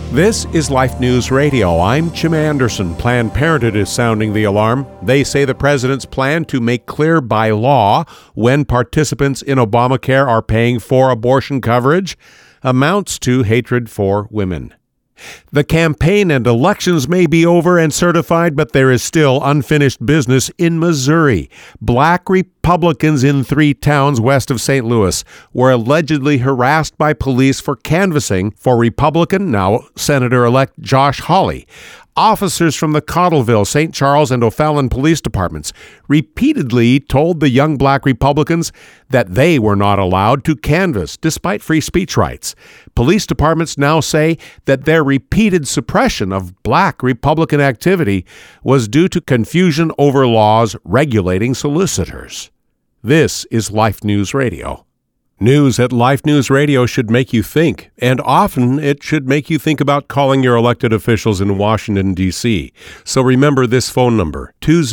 This is Life News Radio. I'm Jim Anderson. Planned Parenthood is sounding the alarm. They say the president's plan to make clear by law when participants in Obamacare are paying for abortion coverage amounts to hatred for women. The campaign and elections may be over and certified, but there is still unfinished business in Missouri. Black Republicans in 3 towns west of St. Louis were allegedly harassed by police for canvassing for Republican, now Senator-elect Josh Hawley. Officers from the Cottleville, St. Charles, and O'Fallon police departments repeatedly told the young black Republicans that they were not allowed to canvass despite free speech rights. Police departments now say that their repeated suppression of black Republican activity was due to confusion over laws regulating solicitors. This is Life News Radio. News at Life News Radio should make you think, and often it should make you think about calling your elected officials in Washington, D.C. So remember this phone number,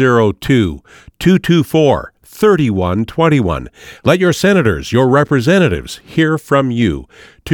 202-224-3121. Let your senators, your representatives, hear from you.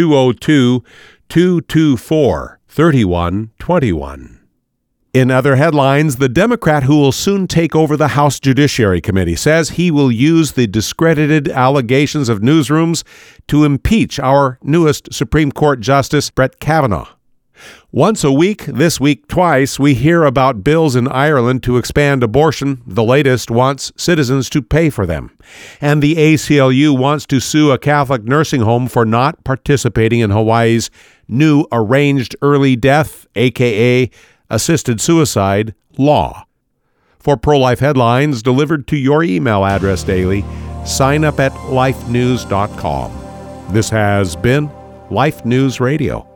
202-224-3121. In other headlines, the Democrat who will soon take over the House Judiciary Committee says he will use the discredited allegations of newsrooms to impeach our newest Supreme Court Justice, Brett Kavanaugh. Once a week, this week twice, we hear about bills in Ireland to expand abortion. The latest wants citizens to pay for them. And the ACLU wants to sue a Catholic nursing home for not participating in Hawaii's new arranged early death, aka assisted suicide, law. For pro-life headlines delivered to your email address daily, sign up at lifenews.com. This has been Life News Radio.